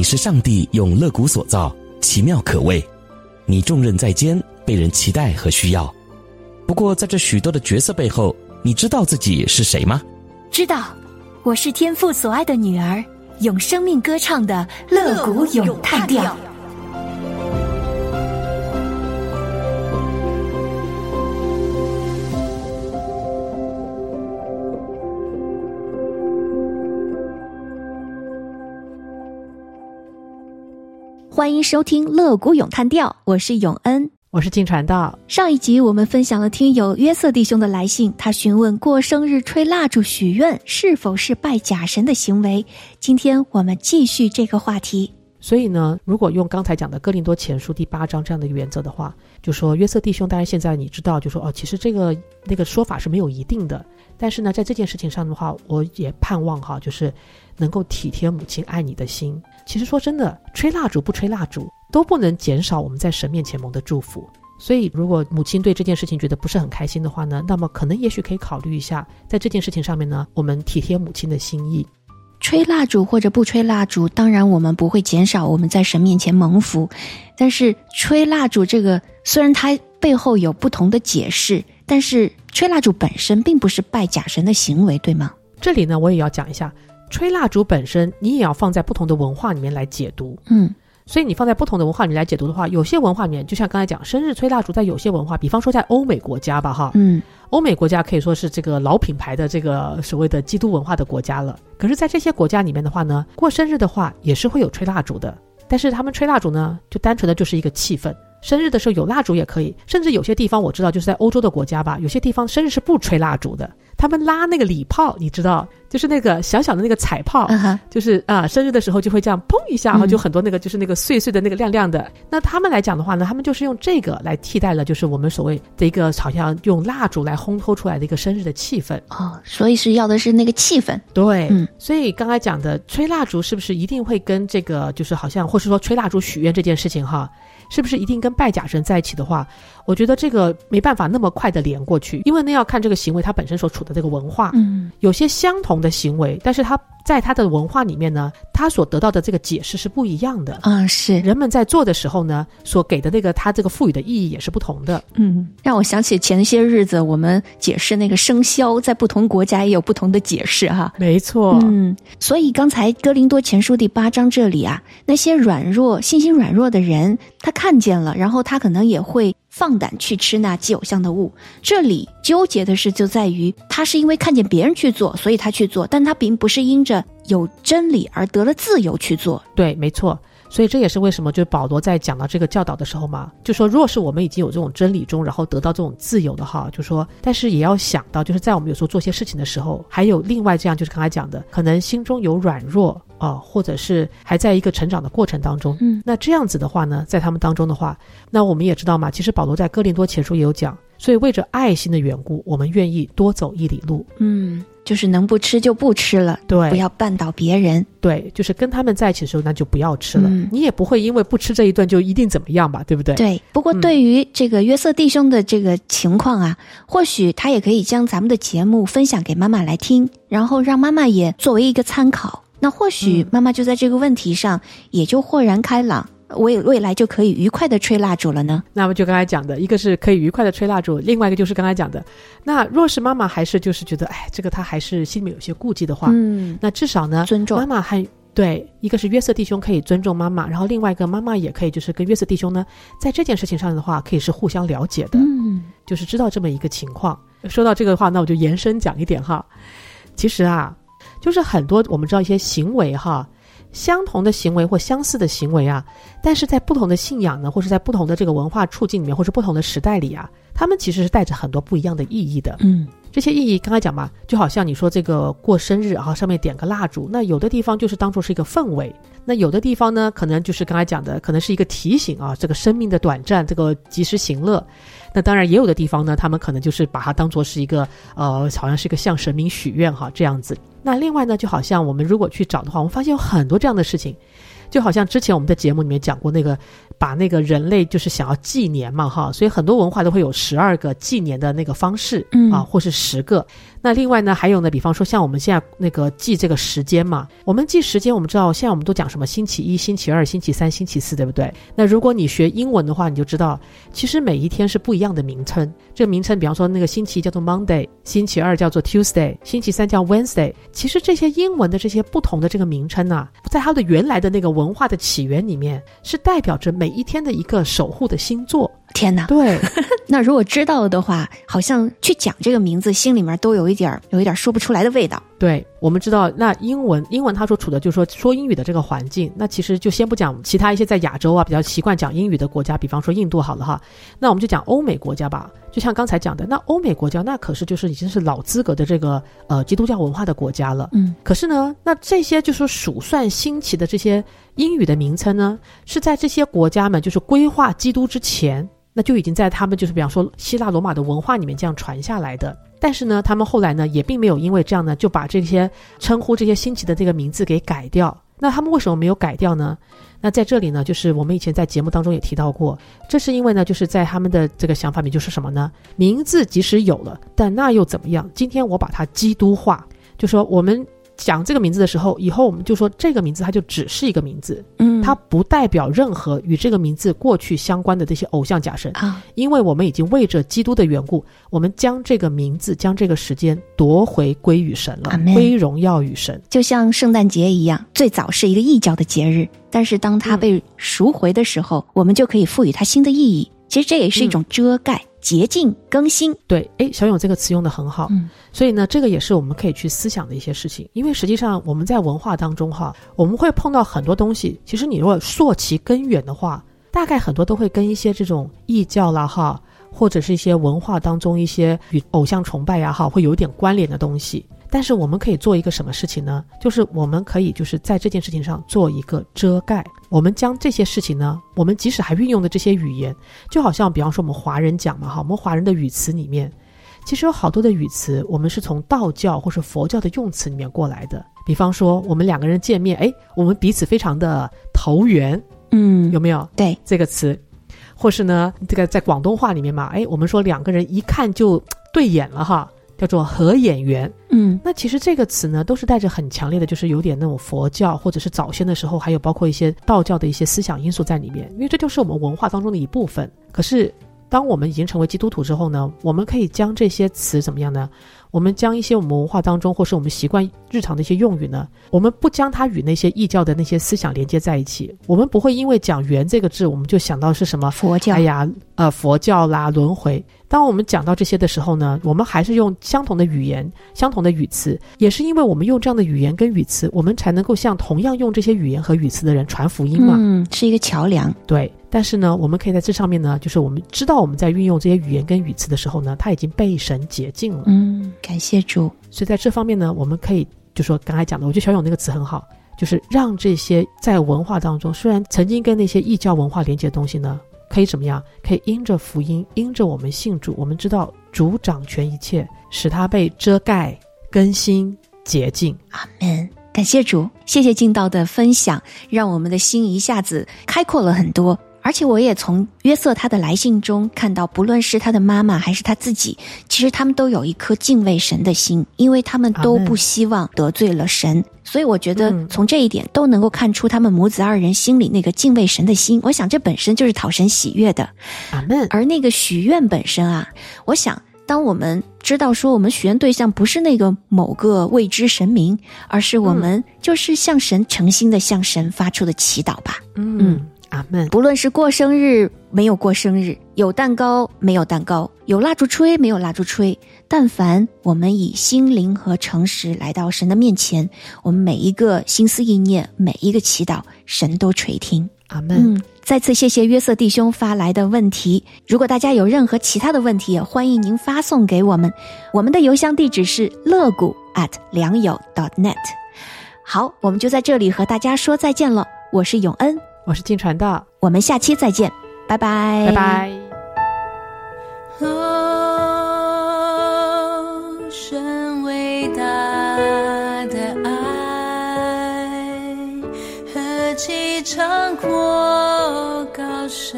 是上帝用肋骨所造，奇妙可畏。你重任在肩，被人期待和需要。不过在这许多的角色背后，你知道自己是谁吗？ 知道，我是天父所爱的女儿，用生命歌唱的肋骨咏叹调。欢迎收听肋骨咏叹调，我是永恩， 我是静传道。 上一集我们分享了听友约瑟弟兄的来信，他询问过生日吹蜡烛许愿是否是拜假神的行为。今天我们继续这个话题。 所以呢，如果用刚才讲的哥林多前书第8章这样的一个原则的话，就说约瑟弟兄，当然现在你知道，就说其实那个说法是没有一定的，但是呢，在这件事情上的话，我也盼望就是能够体贴母亲爱你的心。其实说真的，吹蜡烛不吹蜡烛都不能减少我们在神面前蒙的祝福。所以如果母亲对这件事情觉得不是很开心的话呢，那么可能也许可以考虑一下，在这件事情上面呢，我们体贴母亲的心意。 吹蜡烛或者不吹蜡烛，当然我们不会减少我们在神面前蒙福，但是吹蜡烛这个虽然它背后有不同的解释，但是吹蜡烛本身并不是拜假神的行为，对吗？ 这里呢，我也要讲一下，吹蜡烛本身你也要放在不同的文化里面来解读。所以你放在不同的文化里面来解读的话，有些文化里面就像刚才讲，生日吹蜡烛在有些文化，比方说在欧美国家吧欧美国家可以说是这个老品牌的这个所谓的基督文化的国家了。可是在这些国家里面的话呢，过生日的话也是会有吹蜡烛的，但是他们吹蜡烛呢就单纯的就是一个气氛。生日的时候有蜡烛也可以，甚至有些地方我知道就是在欧洲的国家吧，有些地方生日是不吹蜡烛的，他们拉那个礼炮，你知道，就是那个小小的那个彩炮，就是生日的时候就会这样砰一下，就很多那个就是那个碎碎的那个亮亮的。那他们来讲的话呢，他们就是用这个来替代了就是我们所谓的一个好像用蜡烛来烘托出来的一个生日的气氛。 所以是要的是那个气氛。 对，所以刚才讲的吹蜡烛是不是一定会跟这个就是好像或是说吹蜡烛许愿这件事情是不是一定跟拜假神在一起的话，我觉得这个没办法那么快的连过去，因为呢要看这个行为它本身所处的这个文化。有些相同的行为，但是它在它的文化里面呢，它所得到的这个解释是不一样的。 是人们在做的时候呢，所给的那个它这个赋予的意义也是不同的。 让我想起前些日子我们解释那个生肖，在不同国家也有不同的解释没错。 所以刚才哥林多前书第8章这里那些信心软弱的人，他看见了，然后他可能也会放胆去吃那祭偶像的物。这里纠结的是就在于他是因为看见别人去做，所以他去做，但他并不是因着有真理而得了自由去做。 对，没错。所以这也是为什么就是保罗在讲到这个教导的时候嘛，就说若是我们已经有这种真理中，然后得到这种自由的就说但是也要想到就是在我们有时候做些事情的时候，还有另外这样就是刚才讲的，可能心中有软弱或者是还在一个成长的过程当中。那这样子的话呢，在他们当中的话，那我们也知道嘛，其实保罗在哥林多前书也有讲，所以为着爱心的缘故，我们愿意多走一里路。 就是能不吃就不吃了， 对， 不要绊倒别人。 对，就是跟他们在一起的时候，那就不要吃了。你也不会因为不吃这一顿就一定怎么样吧，对不对？ 对。不过对于这个约瑟弟兄的这个情况或许他也可以将咱们的节目分享给妈妈来听，然后让妈妈也作为一个参考。那或许妈妈就在这个问题上也就豁然开朗，未来就可以愉快的吹蜡烛了呢。 那么就刚才讲的，一个是可以愉快的吹蜡烛，另外一个就是刚才讲的，那若是妈妈还是就是觉得这个她还是心里面有些顾忌的话，那至少呢尊重妈妈对，一个是约瑟弟兄可以尊重妈妈，然后另外一个妈妈也可以就是跟约瑟弟兄呢在这件事情上的话可以是互相了解的。就是知道这么一个情况。说到这个的话，那我就延伸讲一点其实就是很多我们知道一些行为相同的行为或相似的行为但是在不同的信仰呢，或是在不同的这个文化处境里面，或是不同的时代里他们其实是带着很多不一样的意义的。这些意义刚才讲嘛，就好像你说这个过生日上面点个蜡烛，那有的地方就是当作是一个氛围，那有的地方呢可能就是刚才讲的可能是一个提醒这个生命的短暂，这个及时行乐。那当然也有的地方呢，他们可能就是把它当作是一个好像是一个向神明许愿这样子。那另外呢，就好像我们如果去找的话，我们发现有很多这样的事情， 就好像之前我们在节目里面讲过那个把那个人类就是想要纪年嘛哈，所以很多文化都会有12个纪年的那个方式或是10个。那另外呢还有呢，比方说像我们现在那个记这个时间嘛，我们记时间我们知道现在我们都讲什么星期一、星期二、星期三、星期四，对不对？那如果你学英文的话，你就知道其实每一天是不一样的名称。这个名称比方说那个星期一叫做 Monday， 星期二叫做 Tuesday， 星期三叫 Wednesday。 其实这些英文的这些不同的这个名称啊，在它的原来的那个文化的起源里面是代表着每一天的一个守护的星座。 天哪， 对那如果知道的话，好像去讲这个名字心里面都有一点说不出来的味道。 对，我们知道那英文它所处的就是说英语的这个环境，那其实就先不讲其他一些在亚洲啊比较习惯讲英语的国家，比方说印度好了哈，那我们就讲欧美国家吧。就像刚才讲的，那欧美国家那可是就是已经是老资格的这个基督教文化的国家了。可是呢，那这些就说数算新奇的这些英语的名称呢，是在这些国家们就是规划基督之前，那就已经在他们就是比方说希腊罗马的文化里面这样传下来的。但是呢他们后来呢也并没有因为这样呢就把这些称呼这些新奇的这个名字给改掉。那他们为什么没有改掉呢？那在这里呢，就是我们以前在节目当中也提到过，这是因为呢就是在他们的这个想法里就是什么呢，名字即使有了，但那又怎么样，今天我把它基督化，就说我们讲这个名字的时候，以后我们就说这个名字它就只是一个名字，它不代表任何与这个名字过去相关的这些偶像假神因为我们已经为着基督的缘故，我们将这个名字将这个时间夺回归于神了，归荣耀于神。 就像圣诞节一样，最早是一个异教的节日，但是当它被赎回的时候，我们就可以赋予它新的意义。其实这也是一种遮盖洁净更新。 对，小勇这个词用得很好所以呢这个也是我们可以去思想的一些事情。因为实际上我们在文化当中我们会碰到很多东西，其实你如果溯其根源的话，大概很多都会跟一些这种异教啦或者是一些文化当中一些与偶像崇拜会有一点关联的东西。但是我们可以做一个什么事情呢？就是我们可以就是在这件事情上做一个遮盖。我们将这些事情呢，我们即使还运用的这些语言，就好像比方说我们华人讲嘛我们华人的语词里面其实有好多的语词我们是从道教或是佛教的用词里面过来的。比方说我们两个人见面我们彼此非常的投缘有没有？ 对， 这个词。或是呢这个在广东话里面嘛我们说两个人一看就对眼了叫做合眼缘。那其实这个词呢都是带着很强烈的就是有点那种佛教或者是早先的时候还有包括一些道教的一些思想因素在里面，因为这就是我们文化当中的一部分。可是当我们已经成为基督徒之后呢，我们可以将这些词怎么样呢，我们将一些我们文化当中或是我们习惯日常的一些用语呢，我们不将它与那些异教的那些思想连接在一起。我们不会因为讲缘这个字我们就想到是什么佛教佛教啦轮回。当我们讲到这些的时候呢，我们还是用相同的语言相同的语词，也是因为我们用这样的语言跟语词，我们才能够向同样用这些语言和语词的人传福音嘛。 是一个桥梁。 对，但是呢我们可以在这上面呢，就是我们知道我们在运用这些语言跟语词的时候呢，它已经被神洁净了。 感谢主。 所以在这方面呢，我们可以就说刚才讲的，我觉得小勇那个词很好，就是让这些在文化当中虽然曾经跟那些异教文化连接的东西呢，可以怎么样，可以因着福音，因着我们信主，我们知道主掌权一切，使它被遮盖更新洁净。 阿们。感谢主，谢谢敬道的分享，让我们的心一下子开阔了很多。而且我也从约瑟他的来信中看到，不论是他的妈妈还是他自己，其实他们都有一颗敬畏神的心，因为他们都不希望得罪了神。所以我觉得从这一点都能够看出他们母子二人心里那个敬畏神的心。我想这本身就是讨神喜悦的。 阿们。 而那个许愿本身我想当我们知道说我们许愿对象不是那个某个未知神明，而是我们就是向神诚心的向神发出的祈祷吧。 阿们。 不论是过生日没有过生日，有蛋糕没有蛋糕，有蜡烛吹没有蜡烛吹，但凡我们以心灵和诚实来到神的面前，我们每一个心思意念，每一个祈祷，神都垂听。 阿们。 再次谢谢约瑟弟兄发来的问题，如果大家有任何其他的问题，也欢迎您发送给我们，我们的邮箱地址是乐谷@良友.net。好，我们就在这里和大家说再见了。我是永恩， 我是金传道， 我们下期再见，拜拜， 拜拜。 神伟大的爱何其长阔高深，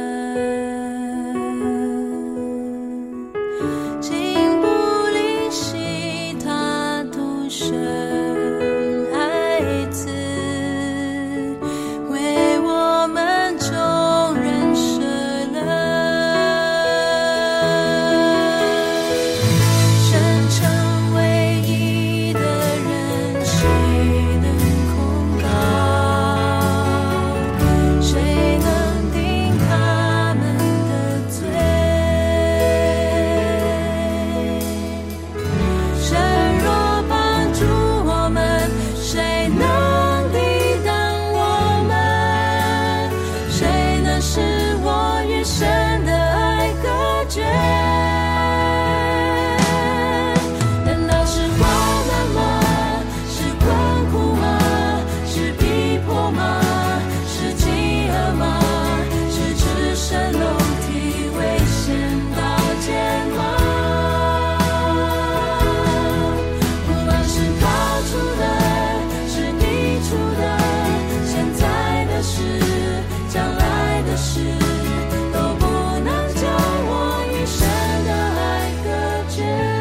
竟不吝惜他独生爱子，为我们众人舍了。神成唯一的人，谁能控告？谁能定他们的罪？神若帮助我们，谁能抵挡我们？谁能使我与神的爱隔绝？难道是患难吗？是困苦吗？是逼迫吗？是饥饿吗？是赤身露体危险刀剑吗？不论是高处的，是低处的，现在的事，将来的事，都不能将我与神的爱隔绝。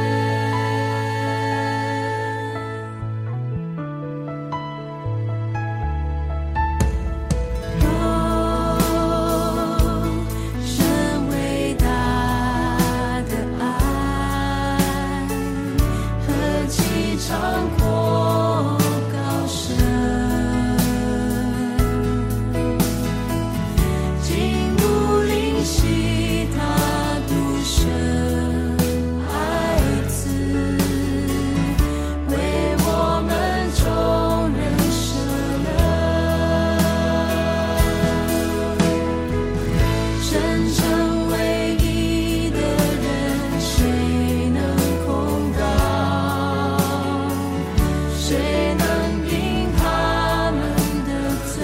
神伟大的爱，何其长阔高深，竟不吝惜他独生爱子，为我们众人舍了。神成唯一的人，谁能控告？谁能定他们的罪？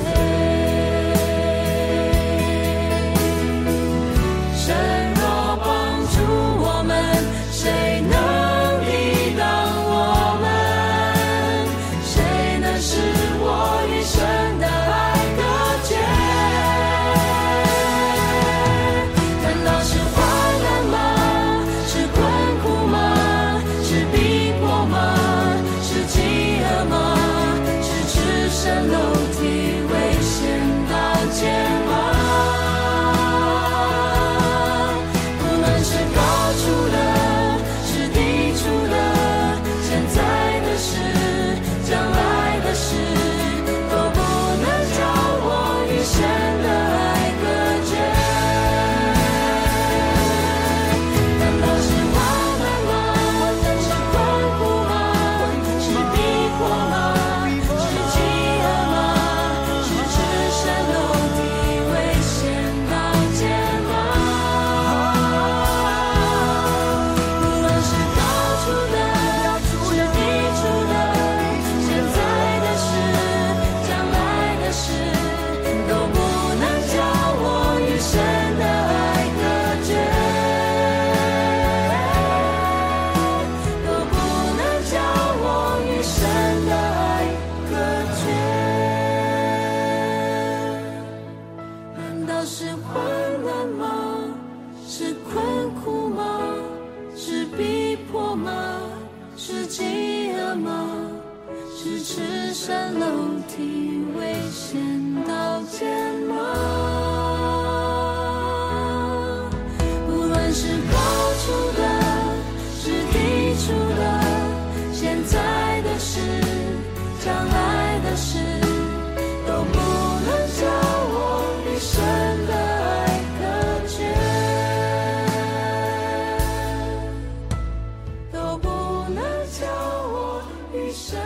神若帮助我们，谁能抵挡我们？谁能使我与神的爱隔绝？难道是患难吗？是困苦吗？是逼迫吗？是饥饿吗？是赤身露体危险刀剑吗？不论是高处的，是低处的，现在的事，将来的事，都不能将我与神的爱隔绝。难道是患难吗？是困苦吗？是逼迫吗？是饥饿吗？是赤身露体危险刀剑吗？不论是高处的，是低处的，现在的事，将来的事，都不能将我与神的爱隔绝，都不能将我与神的爱隔绝。难道是患难吗？是困苦吗？是逼迫吗？是饥饿吗？是赤身露体危险刀剑吗？不论是高处的，是低处的，现在的事，将来的事，都不能将我与神的爱隔绝，都不能将我与神